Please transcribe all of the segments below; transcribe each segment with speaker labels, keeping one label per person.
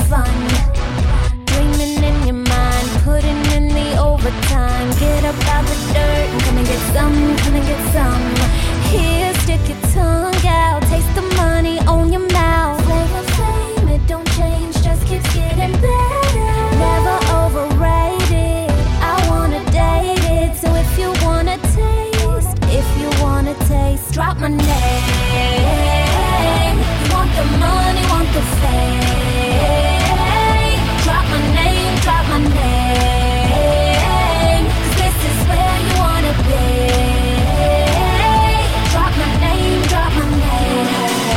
Speaker 1: fun. Dreaming in your mind, putting in the overtime. Get up out the dirt and come and get some, come and get some. Here, stick your tongue out, taste the money, own your mouth. Flavor Fame, it don't change, just keeps getting better. Never overrated, I wanna date it. So if you wanna taste, if you wanna taste, drop my name. You want the money, want the fame. Drop my name, drop my name. 'Cause this is where you wanna be. Drop my name, drop my name.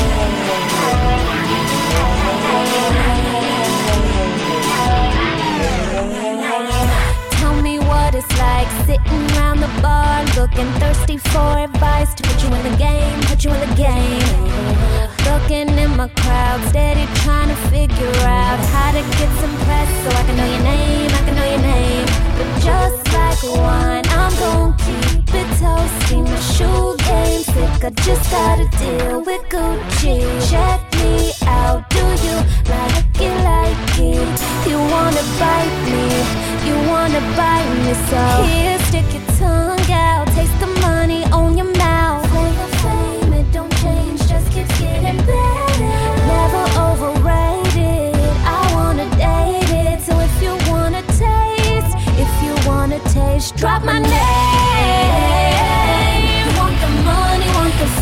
Speaker 1: Tell me what it's like sitting around the bar, looking thirsty for advice to put you in the game, put you in the game. Looking in my crowd, steady trying to figure out how to get some press so I can know your name, I can know your name. But just like wine, I'm gon' keep it toasty. My shoe game sick, I just gotta deal with Gucci. Check me out, do you like it, like it? You wanna bite me, you wanna bite me, so here, stick your tongue out, taste the money, own your mouth. Flavor Fame, it don't change, just keeps getting better. Never overrated, I wanna date it. So if you wanna taste, if you wanna taste, drop my name. You want the money, want the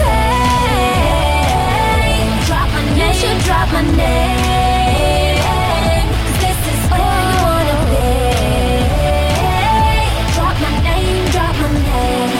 Speaker 1: fame. Drop my name, you should drop my name. 'Cause this is where you wanna be. Drop my name, drop my name.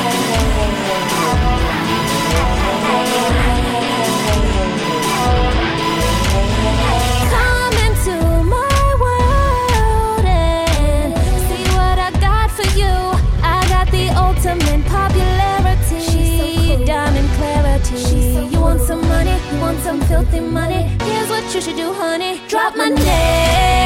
Speaker 1: Come into my world and see what I got for you. I got the ultimate popularity, diamond clarity. You want some money, you want some filthy money? Here's what you should do, honey. Drop my name.